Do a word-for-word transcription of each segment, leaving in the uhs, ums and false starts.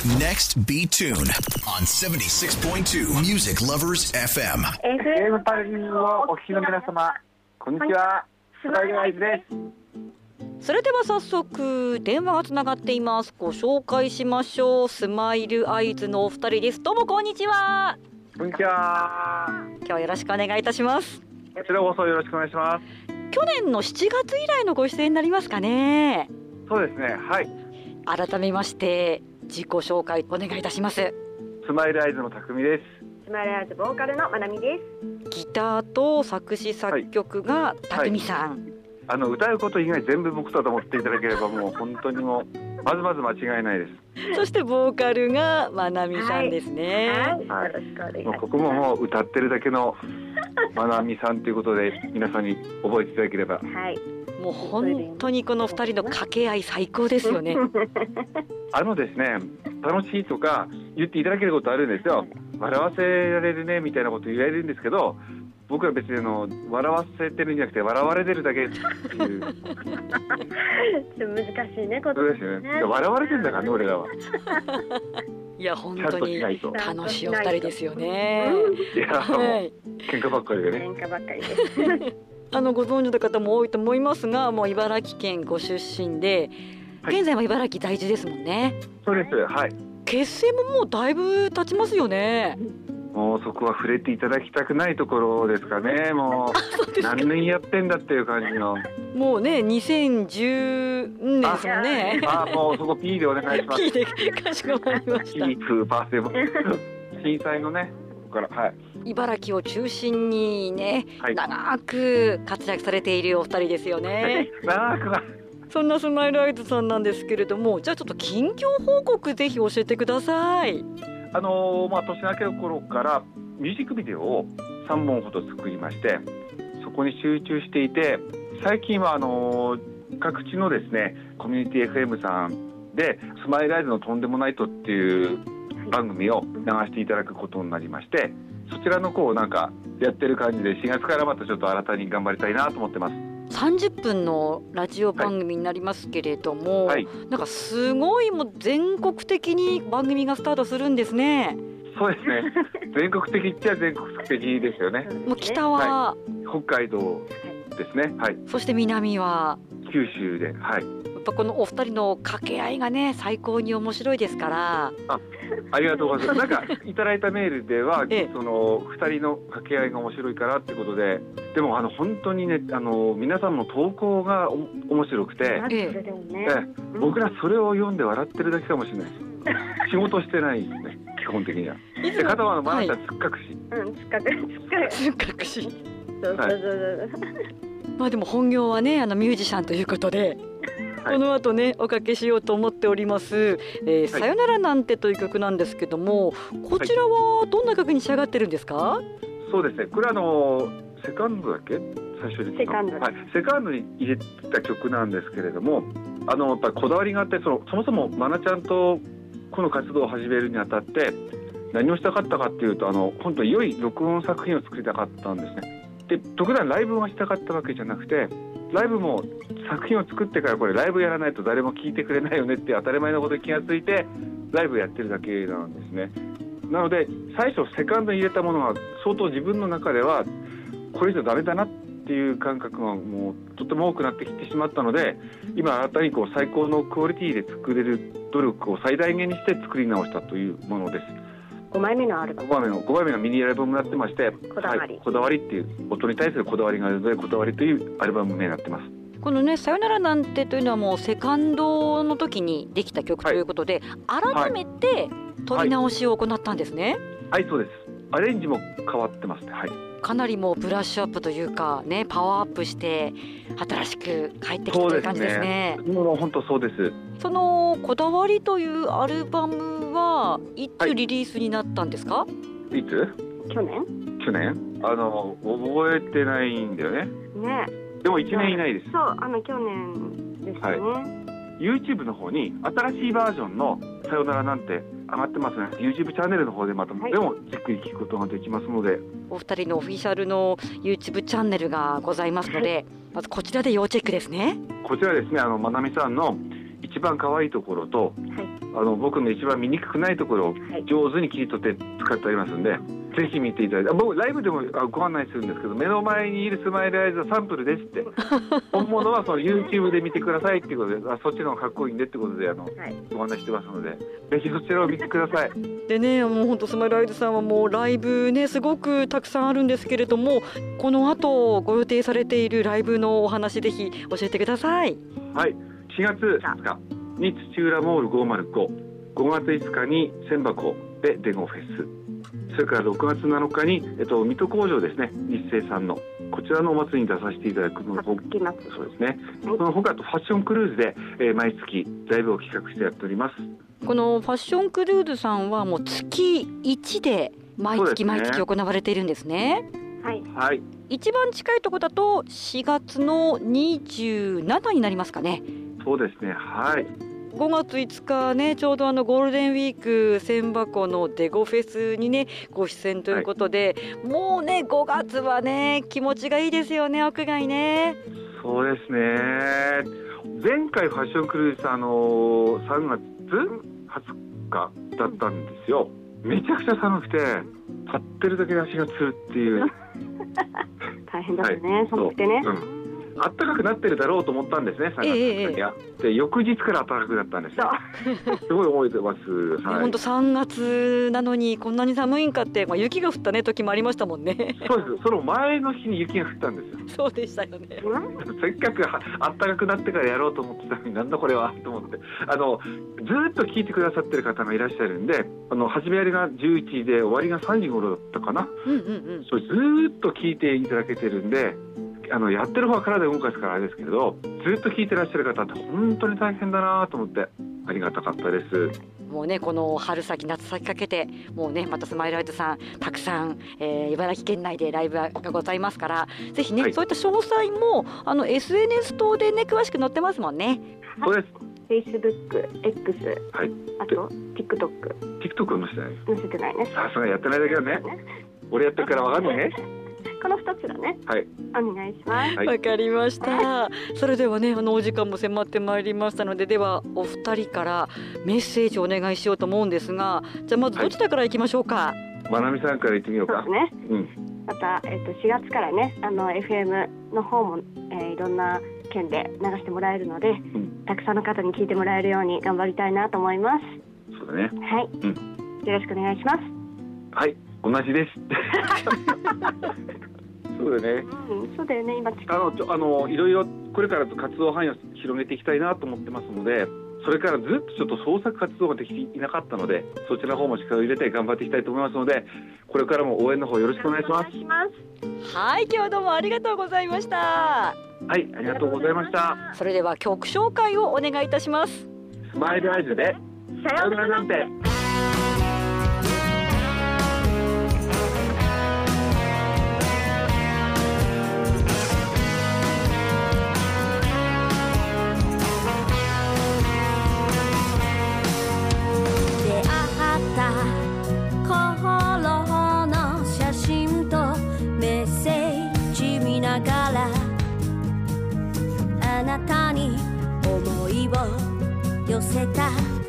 Next Be Tune on seventy-six point two Music Lovers エフエム。 エフエム パルリンをお聞きの皆様、こんにちは。スマイルアイズです。 それでは早速電話がつながっています。ご紹介しましょう。スマイルアイズのお二人です。どうもこんにちは。 こんにちは。 今日はよろしくお願いいたします。 こちらこそよろしくお願いします。 去年のしちがつ以来のご出演になりますかね。 そうですね、はい。 改めまして自己紹介お願いいたします。 スマイルアイズの匠です。 スマイルアイズボーカルのまなみです。 ギターと作詞作曲が匠さん、はいはい、 あの歌うこと以外全部僕だと思っていただければもう本当にもうまずまず間違いないです。 そしてボーカルがまなみさんですね。 はい、はい、よろしくお願いします。 もうここももう歌ってるだけのまなみさんということで皆さんに覚えていただければ。 はい。 もう本当にこのふたりの掛け合い最高ですよね。 あのですね、楽しいとか言っていただけることあるんですよ。笑わせられるねみたいなこと言われるんですけど、僕は別にあの笑わせてるんじゃなくて笑われてるだけっていう。 ちょっと難しいね、 ことですよね。笑われてるんだからね、俺らは。 いや本当に楽しいお二人ですよね。 いや、はい、喧嘩ばっかりでね。 喧嘩ばっかりです。 あのご存知の方も多いと思いますが、もう茨城県ご出身で、はい、現在は茨城在住ですもんね。 そうです、はい。 結成ももうだいぶ経ちますよね。 もうそこは触れていただきたくないところですかね。もう何年やってんだっていう感じの。 もうねにせんじゅうねんですもんね。 ああ、もうそこ P でお願いします。 P でかしこまりました。 P 風パーセボ震災のねから、はい、 茨城を中心にね、はい、長く活躍されているお二人ですよね。 長くなそんなスマイルアイズさんなんですけれども、じゃあちょっと近況報告ぜひ教えてください。 あのーまあ、年明けの頃からミュージックビデオをさんぼんほど作りまして、そこに集中していて、最近はあのー、各地のですねコミュニティ エフエム さんでスマイルアイズのとんでもないとっていう番組を流していただくことになりまして、そちらのこうなんかやってる感じでしがつからまたちょっと新たに頑張りたいなと思ってます。 さんじゅっぷんのラジオ番組になりますけれども、はい、なんかすごいもう全国的に番組がスタートするんですね。 そうですね。全国的っちゃ全国的ですよね。 もう北は、 はい、北海道ですね。はい。 そして南は九州で、はい。 やっぱこのお二人の掛け合いがね最高に面白いですから。 あ、ありがとうございます。なんかいただいたメールでは、ええ、そのふたりの掛け合いが面白いからってことで、でもあの本当にね、あの皆さんの投稿がお面白くて、 えええ、僕らそれを読んで笑ってるだけかもしれないです。仕事してないですね、基本的には。で、片方のマナちゃんつっかくし、 うん、つっかくし、 つっかくし。そうそうそうそう。 まあでも本業はね、あのミュージシャンということで。この後ねおかけしようと思っております、えー、さよならなんてという曲なんですけども、こちらはどんな曲に仕上がってるんですか？はい、 そうですね、これはあのセカンドだっけ、最初にセカンド、 はい、セカンドに入れた曲なんですけれども、あのやっぱりこだわりがあって、そのそもそもまなちゃんとこの活動を始めるにあたって何をしたかったかっていうと、あの本当に良い録音作品を作りたかったんですね。で、特段ライブがしたかったわけじゃなくて、ライブも作品を作ってからこれライブやらないと誰も聴いてくれないよねって当たり前のことに気がついてライブやってるだけなんですね。なので最初セカンドに入れたものが相当自分の中ではこれ以上ダメだなっていう感覚がもうとても多くなってきてしまったので、今新たにこう最高のクオリティで作れる努力を最大限にして作り直したというものです。 ごまいめのアルバム、 ごまいめのごまいめのミニアルバムになってまして、 こだわり、 はい、こだわりっていう音に対するこだわりがあるので、こだわりというアルバム名になってます。 このねさよならなんてというのはもうセカンドの時にできた曲ということで、はい、改めて撮り直しを行ったんですね。 はい、はい、そうです。アレンジも変わってますね。はい、 かなりもうブラッシュアップというかね、パワーアップして新しく帰ってきたという感じですね。 そうですね。もう本当そうです。 そのこだわりというアルバムはいつリリースになったんですか？はい、 いつ？ 去年？ 去年？あの覚えてないんだよね。 ね。 でもいちねん以内です。 そう、あの去年ですね。はい、 YouTube の方に新しいバージョンのさよならなんて上がってますね。 YouTube チャンネルの方でまた、はい、でもじっくり聞くことができますので、 お二人のオフィシャルの YouTube チャンネルがございますので、はい、まずこちらで要チェックですね。 こちらですね、あのまなみさんの一番可愛いところと、 はい、 あの僕の一番見にくくないところを上手に切り取って使ってありますんで、ぜひ見ていただいて、僕ライブでもご案内するんですけど、目の前にいるスマイルアイズはサンプルですって本物はその YouTube で見てくださいっていうことで、あそっちの方がかっこいいんでってことであの、はい、ご案内してますので、ぜひそちらを見てください。 でね、もう本当スマイルアイズさんはもうライブねすごくたくさんあるんですけれども、この後ご予定されているライブのお話ぜひ教えてください。 はい、しがつふつかに土浦モールごーまるご、ごがついつかに千箱でデゴフェス、それからろくがつなのかに、えっと、水戸工場ですね、日清さんのこちらのお祭りに出させていただくのほそうですね、その他とファッションクルーズで、えー、毎月ライブを企画してやっております。 このファッションクルーズさんはもう月いちで毎月毎月行われているんですね。 はい、 はい、 一番近いところだとしがつのにじゅうしちになりますかね。 そうですね、はい。 ごがついつかね、ちょうどあのゴールデンウィーク千箱のデゴフェスにねご出演ということで、はい、もうねごがつはね気持ちがいいですよね、屋外ね。 そうですね、前回ファッションクルーズさんのさんがつはつかだったんですよ。めちゃくちゃ寒くて立ってるだけで足がつるっていう大変だったね、はい、寒くてね、 あったかくなってるだろうと思ったんですね、さんがつには、えー、で翌日から暖かくなったんですよ。すごい覚えてます。 はい、本当さんがつなのにこんなに寒いんかって、まあ、雪が降ったね時もありましたもんね。 そうです、その前の日に雪が降ったんですよ。 そうでしたよね。 せっかく暖かくなってからやろうと思ってたのに、なんだこれはと思って、あのずっと聞いてくださってる方がいらっしゃるんで、あの始めやりがじゅういちじで終わりがさんじ頃だったかな、うんうんうん、それずっと聞いていただけてるんで、あのやってる方は体を動かすからあれですけれど、ずっと聞いてらっしゃる方って本当に大変だなと思ってありがたかったです。 もうねこの春先夏先かけてもうねまたスマイルアイズさんたくさん、えー、茨城県内でライブがございますから、ぜひね、はい、そういった詳細もあの エスエヌエス 等でね詳しく載ってますもんね。 そうです。 Facebook、X、はい、あと TikTok。 TikTok 載せてない。 載せてないね。 さすがやってないだけだね。俺やってるからわかんないね。 このふたつだね。 はい。 お願いします。 わ、はい、かりました。それではね、あのお時間も迫ってまいりましたので、ではお二人からメッセージをお願いしようと思うんですが、じゃあまずどちらからいきましょうか。はい、 まなみさんからいってみようか。 そうですね。うん。またえっとしがつからね、あの エフエム の方も、えー、いろんな県で流してもらえるので、うん、たくさんの方に聞いてもらえるように頑張りたいなと思います。 そうだね。 はい。うん。よろしくお願いします。 はい、同じです。そうだね、 うん、そうだよね。今あのちょあのいろいろこれから活動範囲を広げていきたいなと思ってますので、それからずっとちょっと創作活動ができていなかったので、そちらの方も力を入れて頑張っていきたいと思いますので、これからも応援の方よろしくお願いします。 はい、今日はどうもありがとうございました。 はい、ありがとうございました。 それでは曲紹介をお願いいたします。 スマイルアイズでさよならなんて。 あなたに思いを寄せた、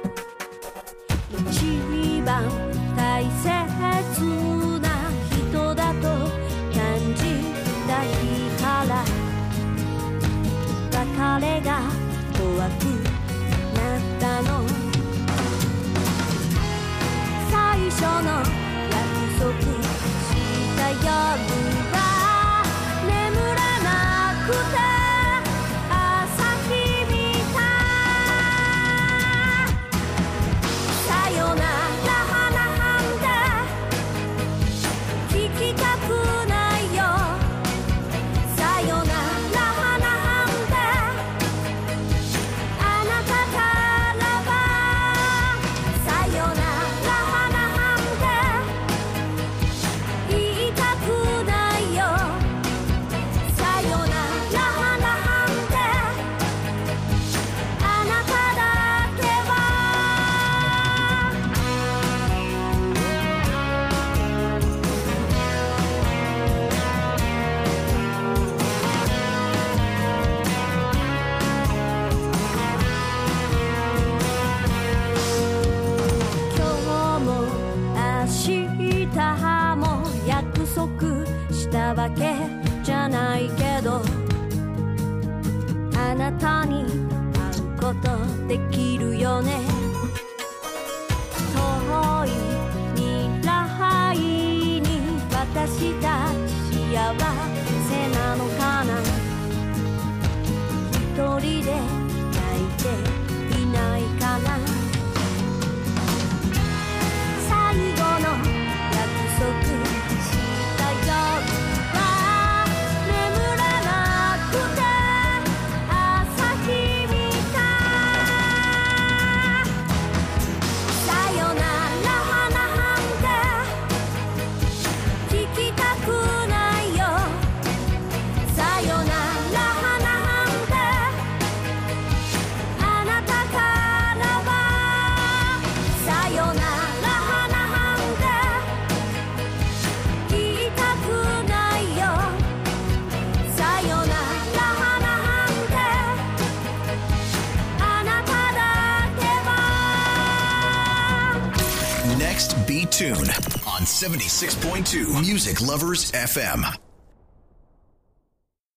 一番大切な人だと感じた日から別れが怖くなったの。最初の約束した夜は眠れなくてけじゃないけどあなたに会うことできるよね。遠い未来に私たち幸せなのかな。一人で泣いていないかな。最後の約束した夜は眠らなくて朝日みたい。さよならなんて聞きたくないよ。さよならなんてあなたからはさよならなんて言いたくないよ。さよならなんてあなただけは。 Next, B Tune on seventy-six point two Music Lovers F M.